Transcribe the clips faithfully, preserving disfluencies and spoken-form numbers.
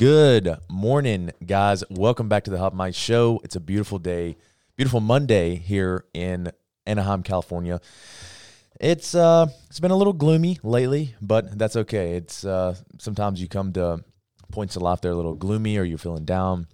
Good morning, guys. Welcome back to the Hot Mic Show. It's a beautiful day, beautiful Monday here in Anaheim, California. It's uh, it's been a little gloomy lately, but that's okay. It's uh, sometimes you come to points in life that are a little gloomy, or you're feeling down,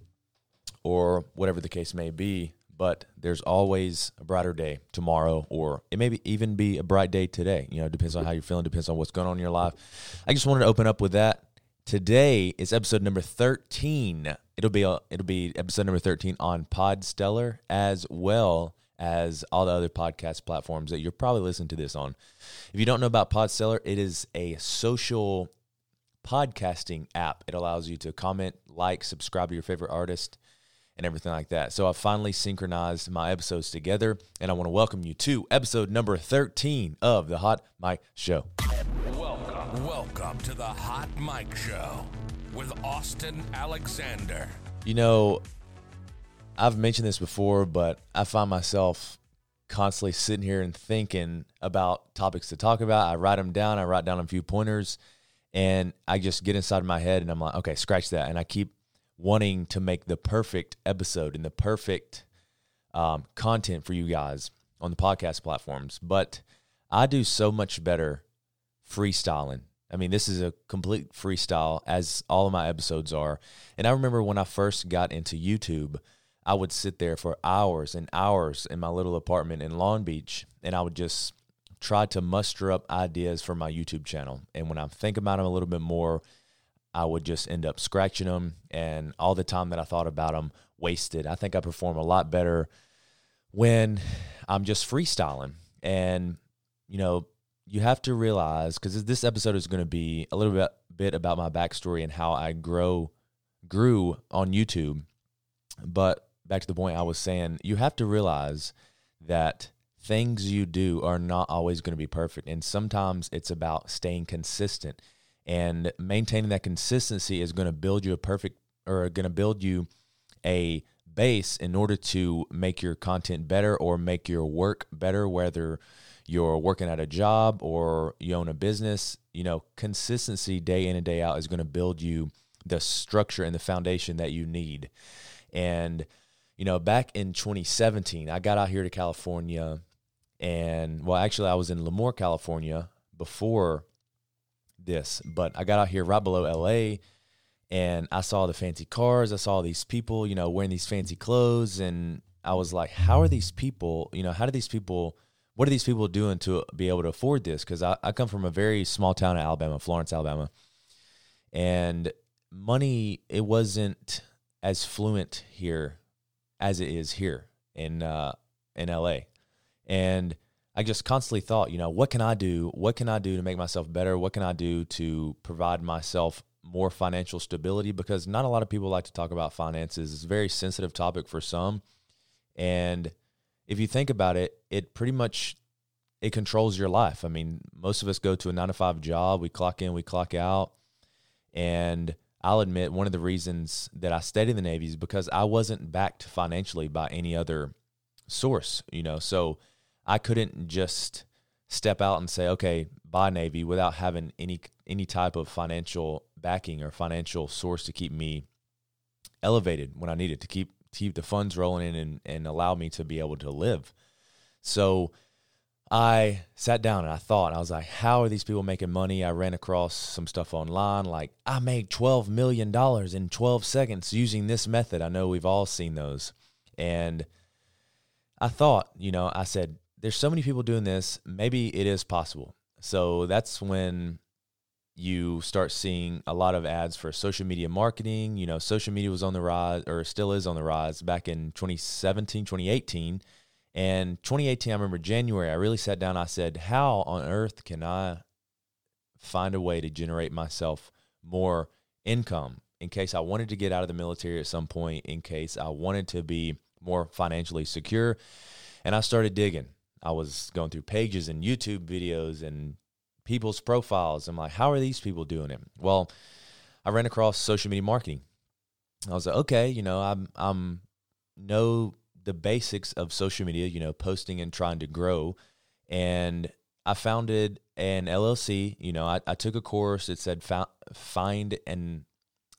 or whatever the case may be. But there's always a brighter day tomorrow, or it may be even be a bright day today. You know, it depends on how you're feeling, depends on what's going on in your life. I just wanted to open up with that. Today is episode number thirteen. It'll be a, it'll be episode number thirteen on Podstellar, as well as all the other podcast platforms that you're probably listening to this on. If you don't know about Podstellar, it is a social podcasting app. It allows you to comment, like, subscribe to your favorite artist, and everything like that. So I finally synchronized my episodes together, and I want to welcome you to episode number thirteen of the Hot Mic Show. Welcome, welcome to the Hot Mic Show with Austin Alexander. You know, I've mentioned this before, but I find myself constantly sitting here and thinking about topics to talk about. I write them down. I write down a few pointers, and I just get inside my head, and I'm like, okay, scratch that. And I keep wanting to make the perfect episode and the perfect um, content for you guys on the podcast platforms. But I do so much better freestyling. I mean, this is a complete freestyle, as all of my episodes are. And I remember when I first got into YouTube, I would sit there for hours and hours in my little apartment in Long Beach, and I would just try to muster up ideas for my YouTube channel. And when I think about them a little bit more, I would just end up scratching them, and all the time that I thought about them wasted. I think I perform a lot better when I'm just freestyling. And, you know, you have to realize, because this episode is going to be a little bit, bit about my backstory and how I grow, grew on YouTube. But back to the point I was saying, you have to realize that things you do are not always going to be perfect. And sometimes it's about staying consistent. And maintaining that consistency is going to build you a perfect, or going to build you a base in order to make your content better or make your work better, whether you're working at a job or you own a business. You know, consistency day in and day out is going to build you the structure and the foundation that you need. And, you know, back in twenty seventeen, I got out here to California, and, well, actually I was in Lemoore, California before this, but I got out here right below L A, and I saw the fancy cars. I saw these people, you know, wearing these fancy clothes, and I was like, how are these people, you know, how do these people, what are these people doing to be able to afford this? Because I, I come from a very small town in Alabama, Florence, Alabama, and money, it wasn't as fluent here as it is here in uh, in L A, and I just constantly thought, you know, what can I do? What can I do to make myself better? What can I do to provide myself more financial stability? Because not a lot of people like to talk about finances. It's a very sensitive topic for some. And if you think about it, it pretty much, it controls your life. I mean, most of us go to a nine to five job. We clock in, we clock out. And I'll admit, one of the reasons that I stayed in the Navy is because I wasn't backed financially by any other source, you know, so I couldn't just step out and say, okay, bye Navy, without having any any type of financial backing or financial source to keep me elevated when I needed to keep to keep the funds rolling in and, and allow me to be able to live. So I sat down and I thought, I was like, how are these people making money? I ran across some stuff online, like, I made twelve million dollars in twelve seconds using this method. I know we've all seen those. And I thought, you know, I said, there's so many people doing this, maybe it is possible. So that's when you start seeing a lot of ads for social media marketing. You know, social media was on the rise, or still is on the rise, back in twenty seventeen, twenty eighteen. And twenty eighteen, I remember January, I really sat down, I said, how on earth can I find a way to generate myself more income in case I wanted to get out of the military at some point, in case I wanted to be more financially secure? And I started digging. I was going through pages and YouTube videos and people's profiles. I'm like, how are these people doing it? Well, I ran across social media marketing. I was like, okay, you know, I'm I'm know the basics of social media, you know, posting and trying to grow. And I founded an L L C. You know, I, I took a course. It said find and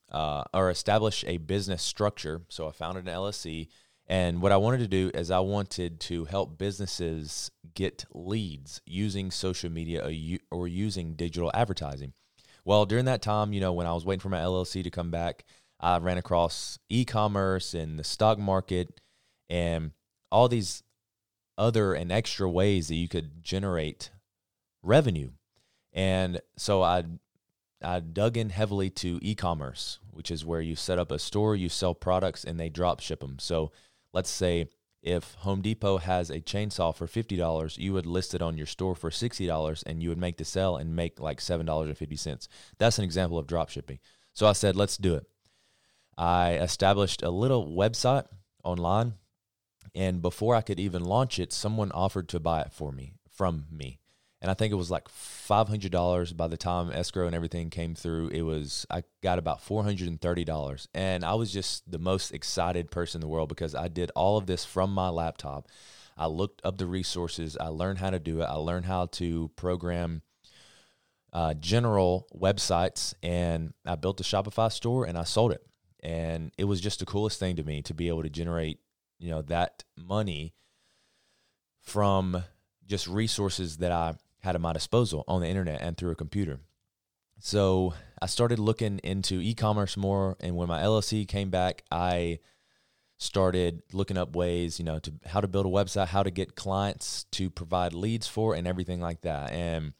uh, or establish a business structure. So I founded an L L C. And what I wanted to do is I wanted to help businesses get leads using social media or, or using digital advertising. Well, during that time, you know, when I was waiting for my L L C to come back, I ran across e-commerce and the stock market and all these other and extra ways that you could generate revenue. And so I I dug in heavily to e-commerce, which is where you set up a store, you sell products, and they drop ship them. So let's say if Home Depot has a chainsaw for fifty dollars, you would list it on your store for sixty dollars, and you would make the sale and make like seven dollars and fifty cents. That's an example of drop shipping. So I said, let's do it. I established a little website online, and before I could even launch it, someone offered to buy it for me, from me. And I think it was like five hundred dollars by the time escrow and everything came through. It was, I got about four hundred thirty dollars. And I was just the most excited person in the world because I did all of this from my laptop. I looked up the resources. I learned how to do it. I learned how to program uh, general websites, and I built a Shopify store and I sold it. And it was just the coolest thing to me to be able to generate, you know, that money from just resources that I had at my disposal on the internet and through a computer. So I started looking into e-commerce more, and when my L L C came back, I started looking up ways, you know, to how to build a website, how to get clients to provide leads for, and everything like that. And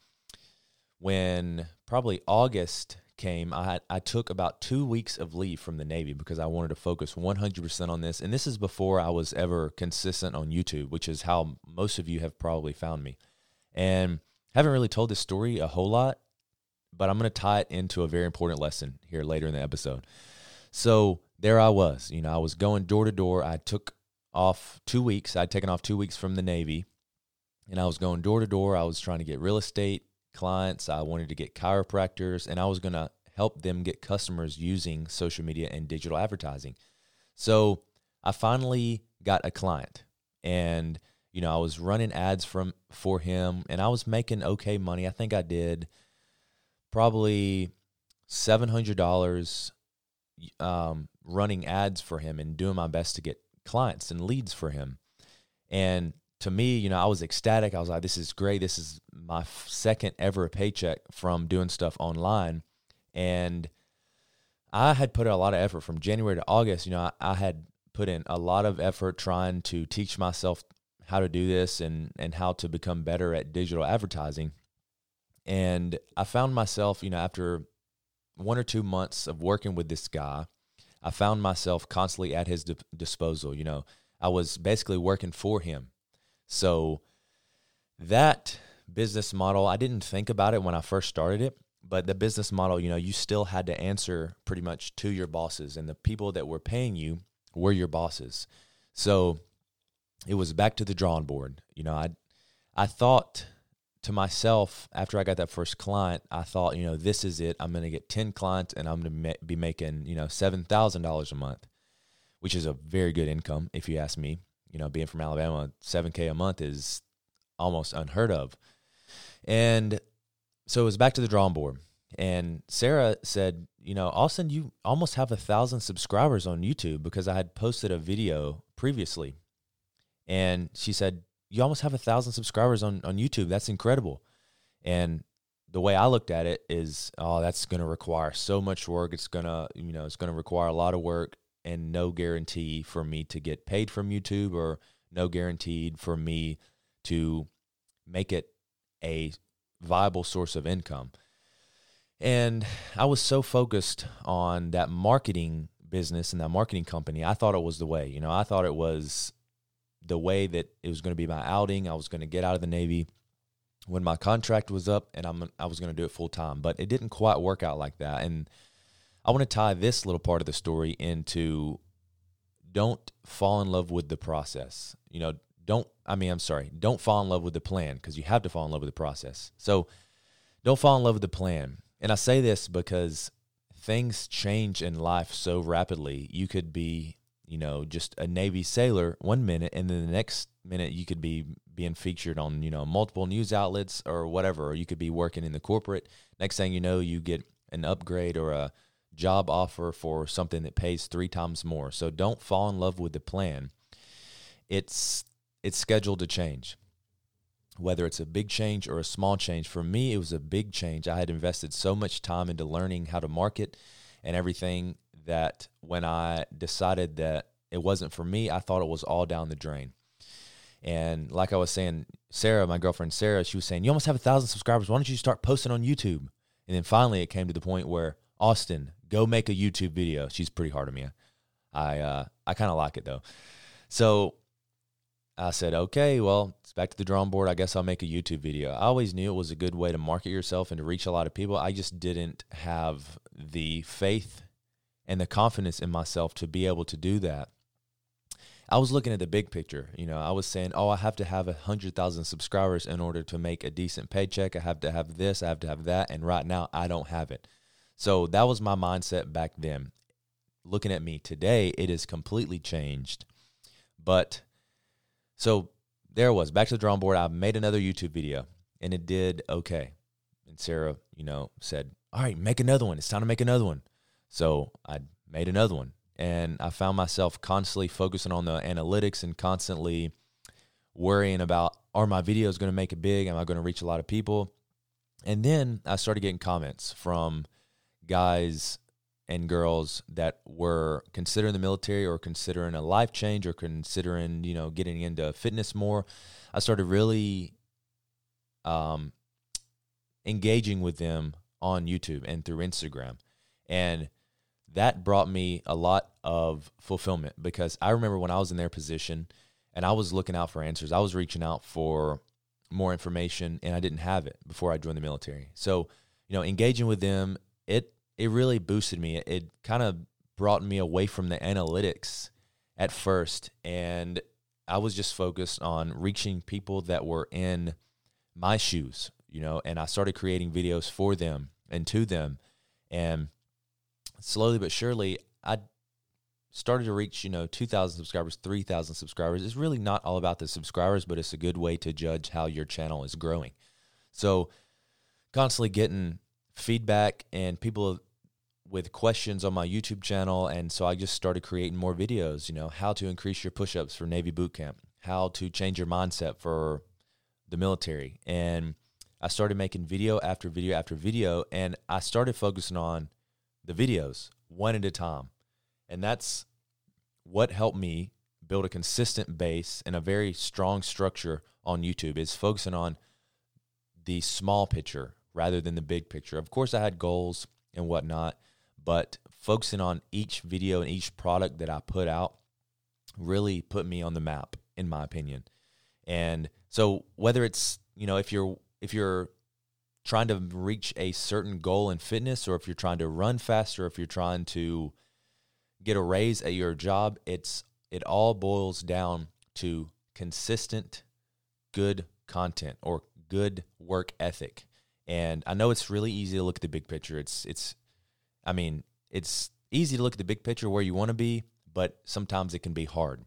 when probably August came, I had, I took about two weeks of leave from the Navy because I wanted to focus one hundred percent on this. And this is before I was ever consistent on YouTube, which is how most of you have probably found me. And haven't really told this story a whole lot, but I'm going to tie it into a very important lesson here later in the episode. So there I was, you know, I was going door to door. I took off two weeks. I'd taken off two weeks from the Navy, and I was going door to door. I was trying to get real estate clients. I wanted to get chiropractors, and I was going to help them get customers using social media and digital advertising. So I finally got a client, and you know, I was running ads from for him, and I was making okay money. I think I did probably seven hundred dollars um, running ads for him and doing my best to get clients and leads for him. And to me, you know, I was ecstatic. I was like, this is great. This is my second ever paycheck from doing stuff online. And I had put a lot of effort from January to August. You know, I, I had put in a lot of effort trying to teach myself how to do this and, and how to become better at digital advertising. And I found myself, you know, after one or two months of working with this guy, I found myself constantly at his di- disposal. You know, I was basically working for him. So that business model, I didn't think about it when I first started it, but the business model, you know, you still had to answer pretty much to your bosses, and the people that were paying you were your bosses. So it was back to the drawing board. You know, I I thought to myself after I got that first client, I thought, you know, this is it. I'm going to get ten clients and I'm going to ma- be making, you know, seven thousand dollars a month, which is a very good income if you ask me. You know, being from Alabama, seven K a month is almost unheard of. And so it was back to the drawing board. And Sarah said, you know, Austin, you almost have a thousand subscribers on YouTube, because I had posted a video previously. And she said, you almost have a thousand subscribers on, on YouTube. That's incredible. And the way I looked at it is, oh, that's going to require so much work. It's going to, you know, it's going to require a lot of work, and no guarantee for me to get paid from YouTube, or no guaranteed for me to make it a viable source of income. And I was so focused on that marketing business and that marketing company, I thought it was the way. You know, I thought it was the way that it was going to be my outing. I was going to get out of the Navy when my contract was up, and I'm I was going to do it full time. But it didn't quite work out like that. And I want to tie this little part of the story into, don't fall in love with the process. You know, don't, I mean, I'm sorry, don't fall in love with the plan, because you have to fall in love with the process. So don't fall in love with the plan. And I say this because things change in life so rapidly. You could be, you know, just a Navy sailor one minute, and then the next minute you could be being featured on, you know, multiple news outlets or whatever, or you could be working in the corporate. Next thing you know, you get an upgrade or a job offer for something that pays three times more. So don't fall in love with the plan. It's it's scheduled to change. Whether it's a big change or a small change. For me, it was a big change. I had invested so much time into learning how to market and everything that when I decided that it wasn't for me, I thought it was all down the drain. And like I was saying, Sarah, my girlfriend Sarah, she was saying, you almost have a thousand subscribers. Why don't you start posting on YouTube? And then finally it came to the point where, Austin, go make a YouTube video. She's pretty hard on me. I, uh, I kind of like it though. So I said, okay, well, it's back to the drawing board. I guess I'll make a YouTube video. I always knew it was a good way to market yourself and to reach a lot of people. I just didn't have the faith and the confidence in myself to be able to do that. I was looking at the big picture. You know, I was saying, oh, I have to have one hundred thousand subscribers in order to make a decent paycheck. I have to have this, I have to have that. And right now, I don't have it. So that was my mindset back then. Looking at me today, it has completely changed. But so there it was, back to the drawing board. I made another YouTube video, and it did okay. And Sarah, you know, said, all right, make another one. It's time to make another one. So I made another one. And I found myself constantly focusing on the analytics and constantly worrying about, are my videos going to make it big? Am I going to reach a lot of people? And then I started getting comments from guys and girls that were considering the military or considering a life change or considering, you know, getting into fitness more. I started really um, engaging with them on YouTube and through Instagram. And that brought me a lot of fulfillment because I remember when I was in their position and I was looking out for answers, I was reaching out for more information and I didn't have it before I joined the military. So, you know, engaging with them, it it really boosted me. It, it kind of brought me away from the analytics at first, and I was just focused on reaching people that were in my shoes, you know, and I started creating videos for them and to them, and slowly but surely, I started to reach, you know, two thousand subscribers, three thousand subscribers. It's really not all about the subscribers, but it's a good way to judge how your channel is growing. So constantly getting feedback and people with questions on my YouTube channel, and so I just started creating more videos, you know, how to increase your push-ups for Navy boot camp, how to change your mindset for the military. And I started making video after video after video, and I started focusing on the videos one at a time. And that's what helped me build a consistent base and a very strong structure on YouTube, is focusing on the small picture rather than the big picture. Of course, I had goals and whatnot, but focusing on each video and each product that I put out really put me on the map, in my opinion. And so whether it's, you know, if you're if you're trying to reach a certain goal in fitness, or if you're trying to run faster, if you're trying to get a raise at your job, it's it all boils down to consistent, good content or good work ethic. And I know it's really easy to look at the big picture. It's it's I mean, it's easy to look at the big picture where you want to be, but sometimes it can be hard.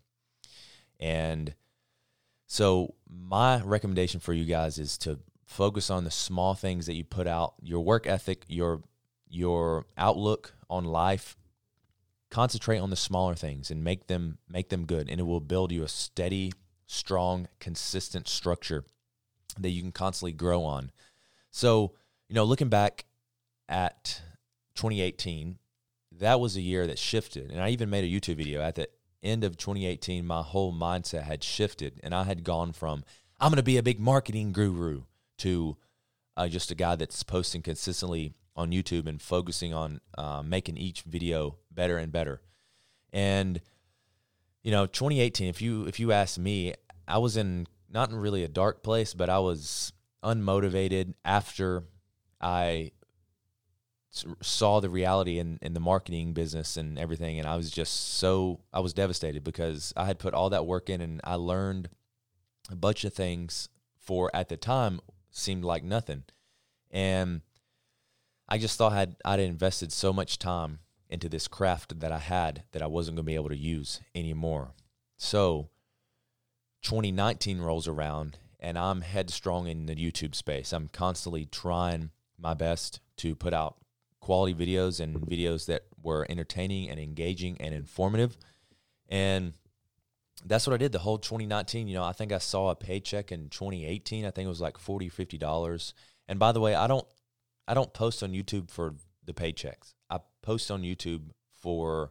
And so my recommendation for you guys is to focus on the small things that you put out, your work ethic, your your outlook on life. Concentrate on the smaller things and make them make them good, and it will build you a steady, strong, consistent structure that you can constantly grow on. So, you know, looking back at twenty eighteen, that was a year that shifted, and I even made a YouTube video at the end of twenty eighteen. My whole mindset had shifted, and I had gone from I'm going to be a big marketing guru to uh, just a guy that's posting consistently on YouTube and focusing on uh, making each video better and better. And, you know, twenty eighteen, if you if you ask me, I was in not in really a dark place, but I was unmotivated after I saw the reality in, in the marketing business and everything. And I was just so, I was devastated because I had put all that work in, and I learned a bunch of things for, at the time, seemed like nothing. And I just thought I'd, I'd invested so much time into this craft that I had that I wasn't going to be able to use anymore. So twenty nineteen rolls around, and I'm headstrong in the YouTube space. I'm constantly trying my best to put out quality videos and videos that were entertaining and engaging and informative. And that's what I did the whole twenty nineteen. You know, I think I saw a paycheck in twenty eighteen. I think it was like forty dollars, fifty dollars. And by the way, I don't I don't post on YouTube for the paychecks. I post on YouTube for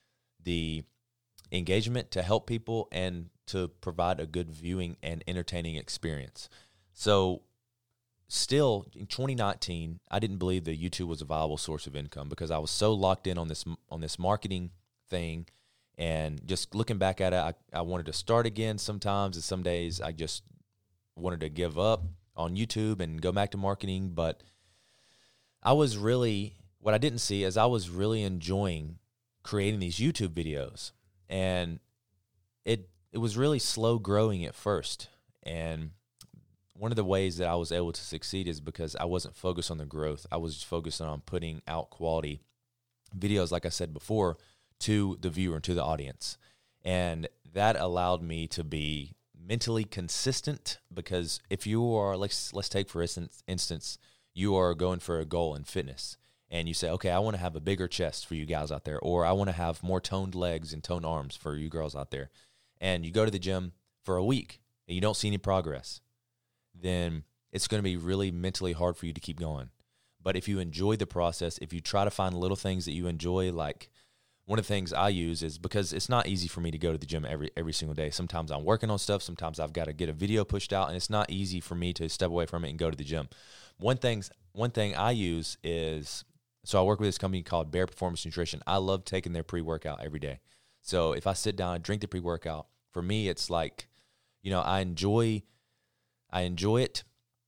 the engagement, to help people and to provide a good viewing and entertaining experience. So still in twenty nineteen, I didn't believe that YouTube was a viable source of income because I was so locked in on this on this marketing thing. And just looking back at it, I, I wanted to start again sometimes, and some days I just wanted to give up on YouTube and go back to marketing. But I was really, what I didn't see is I was really enjoying creating these YouTube videos. And it it was really slow growing at first. And one of the ways that I was able to succeed is because I wasn't focused on the growth. I was just focusing on putting out quality videos, like I said before, to the viewer and to the audience. And that allowed me to be mentally consistent, because if you are, let's let's take for instance, instance, you are going for a goal in fitness, and you say, okay, I want to have a bigger chest for you guys out there, or I want to have more toned legs and toned arms for you girls out there, and you go to the gym for a week and you don't see any progress, then it's going to be really mentally hard for you to keep going. But if you enjoy the process, if you try to find little things that you enjoy, like one of the things I use is, because it's not easy for me to go to the gym every every single day. Sometimes I'm working on stuff. Sometimes I've got to get a video pushed out, and it's not easy for me to step away from it and go to the gym. One thing, one thing I use is, so I work with this company called Bear Performance Nutrition. I love taking their pre-workout every day. So if I sit down and drink the pre-workout, for me, it's like, you know, I enjoy, I enjoy it,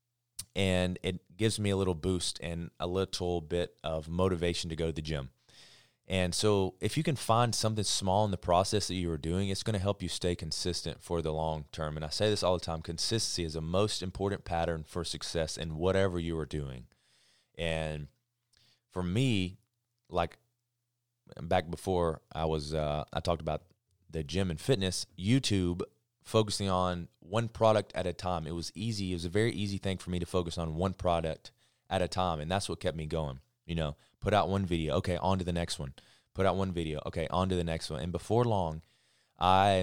and it gives me a little boost and a little bit of motivation to go to the gym. And so if you can find something small in the process that you are doing, it's going to help you stay consistent for the long term. And I say this all the time, consistency is the most important pattern for success in whatever you are doing. And for me, like back before I was, uh, I talked about the gym and fitness, YouTube, focusing on one product at a time. It was easy. It was a very easy thing for me to focus on one product at a time. And that's what kept me going. You know, put out one video, okay, on to the next one. Put out one video, okay, on to the next one. And before long, I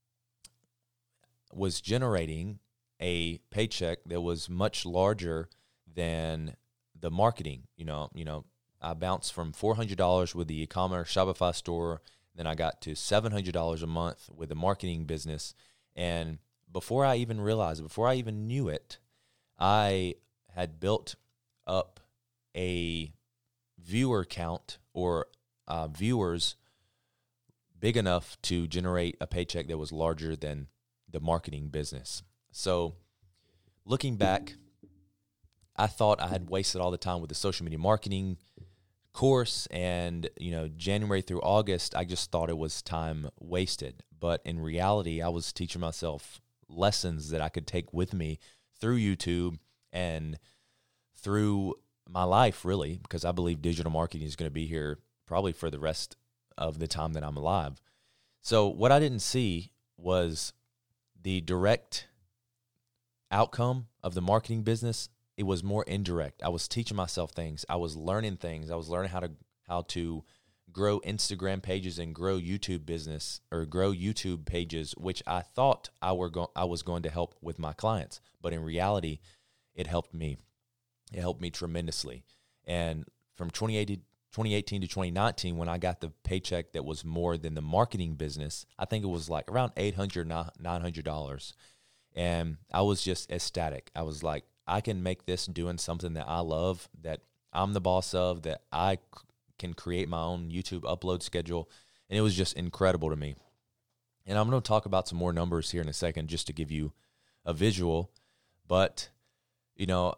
was generating a paycheck that was much larger than the marketing. You know, you know, I bounced from four hundred dollars with the e-commerce Shopify store, then I got to seven hundred dollars a month with the marketing business. And before I even realized it, before I even knew it, I had built up a viewer count or uh, viewers big enough to generate a paycheck that was larger than the marketing business. So looking back, I thought I had wasted all the time with the social media marketing course, and, you know, January through August, I just thought it was time wasted. But in reality, I was teaching myself lessons that I could take with me through YouTube and through my life, really, because I believe digital marketing is going to be here probably for the rest of the time that I'm alive. So what I didn't see was the direct outcome of the marketing business. It was more indirect. I was teaching myself things. I was learning things. I was learning how to how to grow Instagram pages and grow YouTube business, or grow YouTube pages, which I thought I were go- I was going to help with my clients, but in reality, it helped me. It helped me tremendously. And from twenty eighteen to twenty nineteen, when I got the paycheck that was more than the marketing business, I think it was like around eight hundred dollars, nine hundred dollars. And I was just ecstatic. I was like, I can make this doing something that I love, that I'm the boss of, that I c- can create my own YouTube upload schedule. And it was just incredible to me. And I'm going to talk about some more numbers here in a second just to give you a visual. But, you know,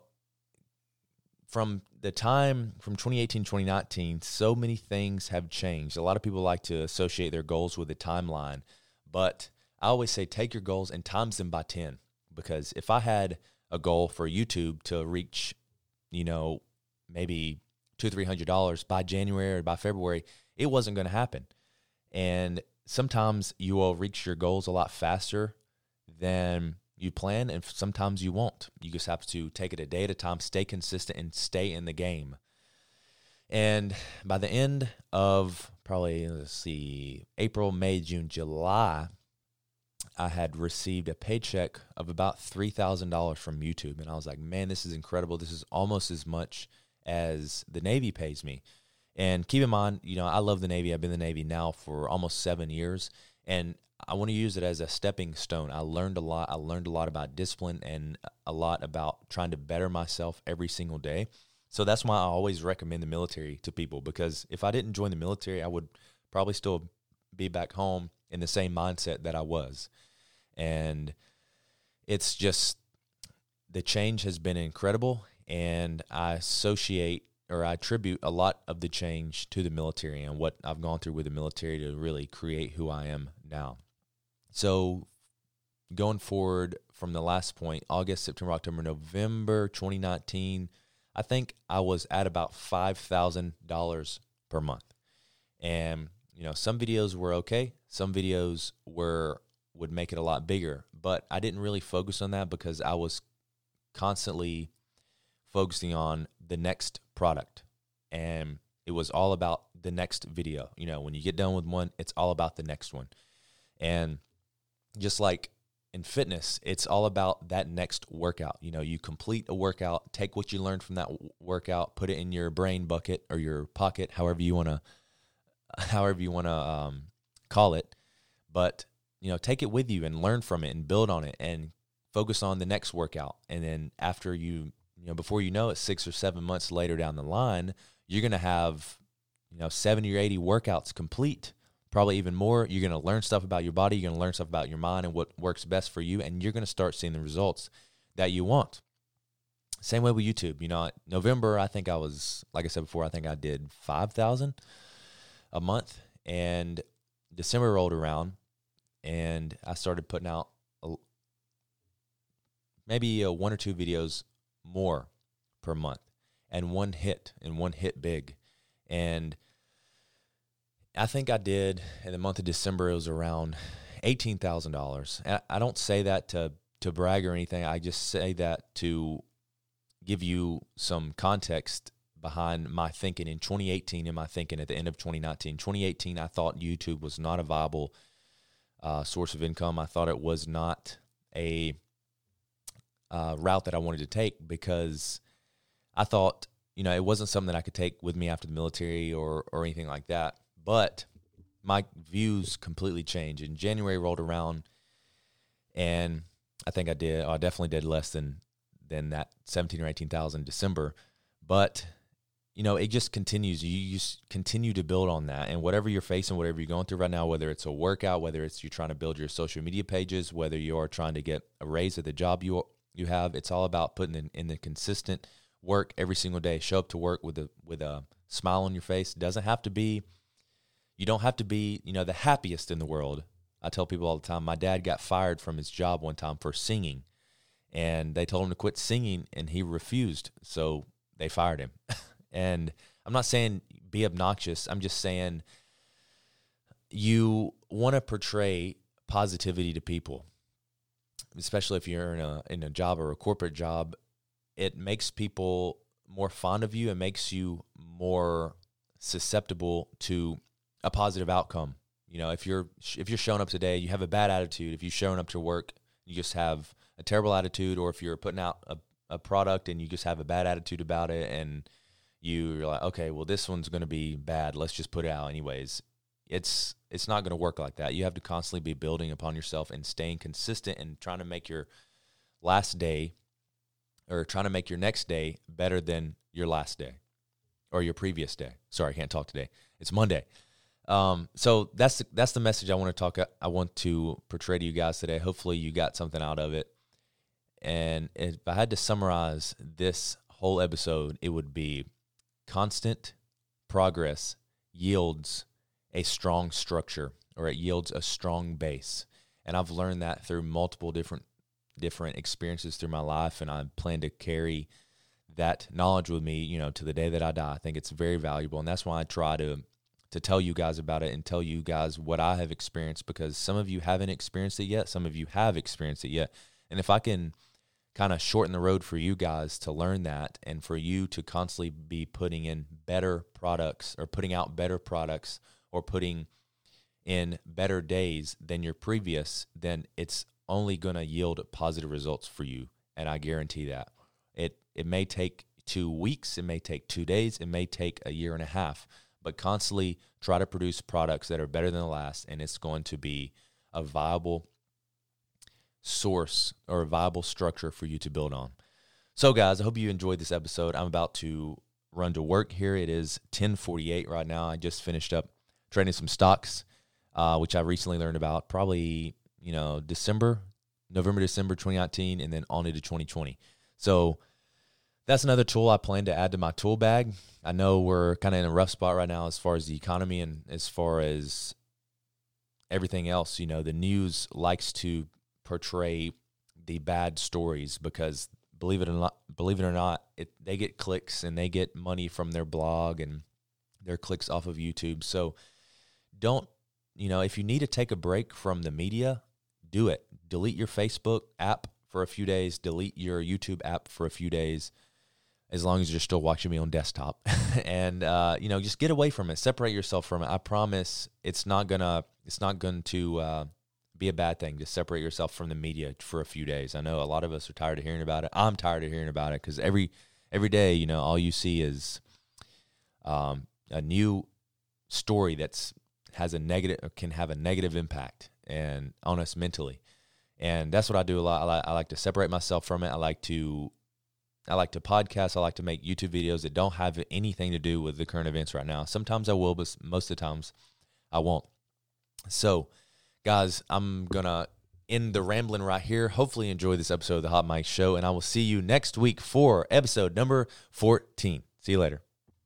from the time from twenty eighteen, twenty nineteen, so many things have changed. A lot of people like to associate their goals with a timeline, but I always say take your goals and times them by ten, because if I had a goal for YouTube to reach, you know, maybe two, three hundred dollars by January or by February, it wasn't going to happen. And sometimes you will reach your goals a lot faster than you plan, and sometimes you won't. You just have to take it a day at a time, stay consistent, and stay in the game. And by the end of probably, let's see, April, May, June, July, I had received a paycheck of about three thousand dollars from YouTube. And I was like, man, this is incredible. This is almost as much as the Navy pays me. And keep in mind, you know, I love the Navy. I've been in the Navy now for almost seven years. And I want to use it as a stepping stone. I learned a lot. I learned a lot about discipline and a lot about trying to better myself every single day. So that's why I always recommend the military to people, because if I didn't join the military, I would probably still be back home in the same mindset that I was. And it's just, the change has been incredible, and I associate or I attribute a lot of the change to the military and what I've gone through with the military to really create who I am now. So going forward from the last point, August, September, October, November twenty nineteen, I think I was at about five thousand dollars per month. And, you know, some videos were okay. Some videos were would make it a lot bigger. But I didn't really focus on that because I was constantly focusing on the next product. And it was all about the next video. You know, when you get done with one, it's all about the next one. And just like in fitness, it's all about that next workout. You know, you complete a workout, take what you learned from that w- workout, put it in your brain bucket or your pocket, however you want to, however you want to um, call it. But, you know, take it with you and learn from it and build on it and focus on the next workout. And then after you, you know, before you know it, six or seven months later down the line, you're going to have, you know, seventy or eighty workouts complete. Probably even more. You're going to learn stuff about your body. You're going to learn stuff about your mind and what works best for you. And you're going to start seeing the results that you want. Same way with YouTube. You know, November, I think I was, like I said before, I think I did five thousand a month. And December rolled around and I started putting out a, maybe a one or two videos more per month, and one hit and one hit big. And I think I did in the month of December, it was around eighteen thousand dollars. I don't say that to, to brag or anything. I just say that to give you some context behind my thinking in twenty eighteen and my thinking at the end of twenty nineteen. twenty eighteen, I thought YouTube was not a viable uh, source of income. I thought it was not a uh, route that I wanted to take, because I thought, you know, it wasn't something that I could take with me after the military or or anything like that. But my views completely changed. And January rolled around, and I think I did, I definitely did less than than that seventeen or eighteen thousand December. But, you know, it just continues. You just continue to build on that. And whatever you're facing, whatever you're going through right now, whether it's a workout, whether it's you're trying to build your social media pages, whether you're trying to get a raise at the job you you have, it's all about putting in, in the consistent work every single day. Show up to work with a with a smile on your face. It doesn't have to be, you don't have to be, you know, the happiest in the world. I tell people all the time, my dad got fired from his job one time for singing, and they told him to quit singing, and he refused, so they fired him. And I'm not saying be obnoxious. I'm just saying you want to portray positivity to people, especially if you're in a in a job or a corporate job. It makes people more fond of you. It makes you more susceptible to a positive outcome. You know, if you're if you're showing up today, you have a bad attitude. If you're showing up to work, you just have a terrible attitude. Or if you're putting out a, a product and you just have a bad attitude about it, and you're like, okay, well, this one's going to be bad, let's just put it out anyways. It's it's not going to work like that. You have to constantly be building upon yourself and staying consistent and trying to make your last day, or trying to make your next day better than your last day or your previous day. Sorry, I can't talk today. It's Monday. Um, so that's the, that's the message I want to talk. I want to portray to you guys today. Hopefully you got something out of it. And if I had to summarize this whole episode, it would be constant progress yields a strong structure, or it yields a strong base. And I've learned that through multiple different different experiences through my life, and I plan to carry that knowledge with me, you know, to the day that I die. I think it's very valuable, and that's why I try to to tell you guys about it and tell you guys what I have experienced, because some of you haven't experienced it yet, some of you have experienced it yet. And if I can kind of shorten the road for you guys to learn that, and for you to constantly be putting in better products, or putting out better products, or putting in better days than your previous, then it's only going to yield positive results for you. And I guarantee that. It it may take two weeks, it may take two days, it may take a year and a half, but constantly try to produce products that are better than the last, and it's going to be a viable source or a viable structure for you to build on. So guys, I hope you enjoyed this episode. I'm about to run to work here. It is ten forty-eight right now. I just finished up trading some stocks, uh, which I recently learned about, probably, you know, December, November, December twenty nineteen, and then on into twenty twenty. So that's another tool I plan to add to my tool bag. I know we're kind of in a rough spot right now as far as the economy and as far as everything else. You know, the news likes to portray the bad stories because, believe it or not, believe it or not, it, they get clicks and they get money from their blog and their clicks off of YouTube. So don't, you know, if you need to take a break from the media, do it. Delete your Facebook app for a few days. Delete your YouTube app for a few days, as long as you're still watching me on desktop. and, uh, you know, just get away from it. Separate yourself from it. I promise it's not going to, it's not going to uh, be a bad thing to separate yourself from the media for a few days. I know a lot of us are tired of hearing about it. I'm tired of hearing about it because every, every day, you know, all you see is um, a new story that's has a negative, can have a negative impact and on us mentally. And that's what I do a lot. I like, I like to separate myself from it. I like to, I like to podcast. I like to make YouTube videos that don't have anything to do with the current events right now. Sometimes I will, but most of the times I won't. So, guys, I'm going to end the rambling right here. Hopefully you enjoy this episode of the Hot Mic Show, and I will see you next week for episode number fourteen. See you later.